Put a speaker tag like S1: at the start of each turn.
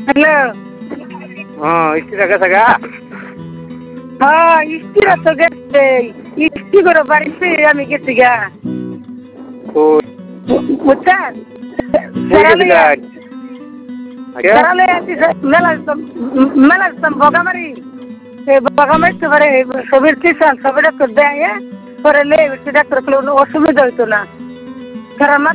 S1: Hello.
S2: স্ত্রী গেছে গা?
S1: হ্যাঁ, স্ত্রীরা তো গেছে। স্ত্রী করে বাড়িতে আমি গেছি গা। বুঝছেন? মেলা বগামারি বগামারি পারে ছবির কিষান ছবি ডাক্তার দেয় পরে লে ডাক্তার অসুবিধা হইতো না।